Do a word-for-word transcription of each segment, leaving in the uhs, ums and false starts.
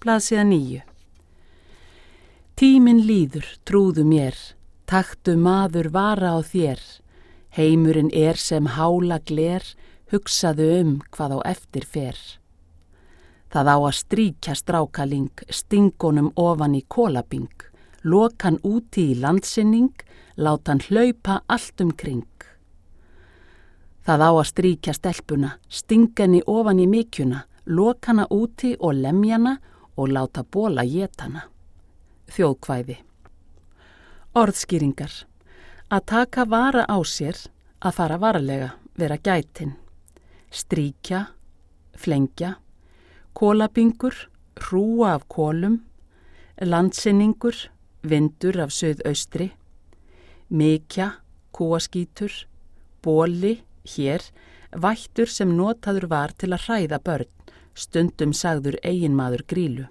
blaðsíða níu. Tíminn líður, trúðu mér, taktu maður vara á þér, heimurinn er sem hála gler, hugsaðu um hvað á eftir fer. Það á að stríkja strákaling, stingonum ofan í kolabing, lokan úti í landsinning, láta hann hlaupa allt um kring. Það á að stríkja stelpuna, stingeni ofan í mykjuna, lokana úti og lemjana og láta bóla étana. Þjóðkvæði. Orðskýringar. Að taka vara á sér, að fara varlega, vera gætin. Stríkja, flengja, kolabingur, hrúa af kolum, landsinningur, vindur af suðaustri, mykja, kúaskítur, bóli, hér, vættur sem notaður var til að hræða börn, stundum sagður eiginmaður Grýlu.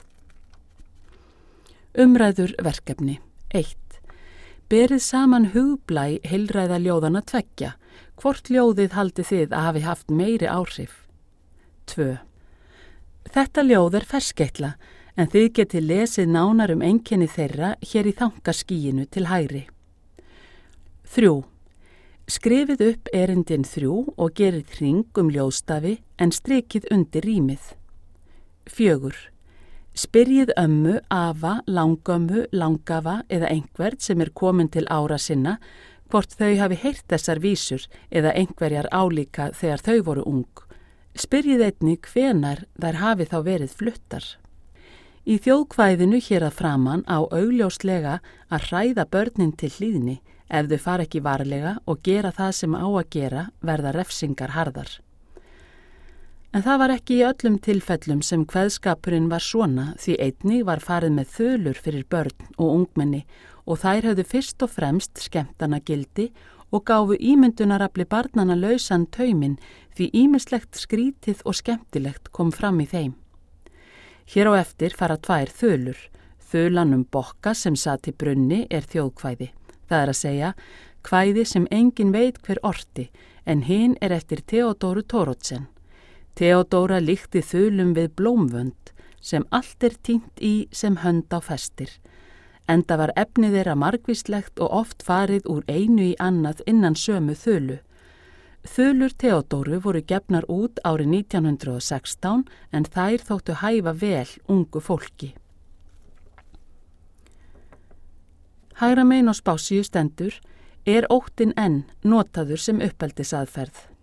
Umræður verkefni. eitt. Berið saman hugblæ heilræða ljóðana tveggja, hvort ljóðið haldið þið að hafi haft meiri áhrif. tvö. Þetta ljóð er ferskeitla, en þið getið lesið nánar um einkenni þeirra hér í þankaskíinu til hægri. þrjú. Skrifið upp erindin þrjú og gerið hring um ljóðstafi en strikið undir rýmið. fjögur. Spyrjið ömmu, afa, langömmu, langafa eða einhvern sem er komin til ára sinna hvort þau hafi heyrt þessar vísur eða einhverjar álíka þegar þau voru ung. Spyrjið einnig hvenar þær hafi þá verið fluttar. Í þjóðkvæðinu hér að framan á augljóslega að hræða börnin til hlýðni. Ef þau fara ekki varlega og gera það sem á að gera verða refsingar harðar. En það var ekki í öllum tilfellum sem kveðskapurinn var svona því einnig var farið með þulur fyrir börn og ungmenni og þær höfðu fyrst og fremst skemmtana gildi og gáfu ímyndunarafli barnana lausan tauminn því ýmislegt skrítið og skemmtilegt kom fram í þeim. Hér á eftir fara tvær þulur. Þulan um Bokka sem sat í brunni er þjóðkvæði. Það er að segja, kvæði sem engin veit hver orti, en hin er eftir Theodóru Thoroddsen. Theodóra líkti þulum við blómvönd, sem allt er týnt í sem hönd á festir. Enda var efnið þeirra margvíslegt og oft farið úr einu í annað innan sömu þulu. Þulur Theodóru voru gefnar út árið nítján hundrað og sextán, en þær þóttu hæfa vel ungu fólki. Hægra megin á spásíu stendur, er óttinn enn notaður sem uppeldisaðferð.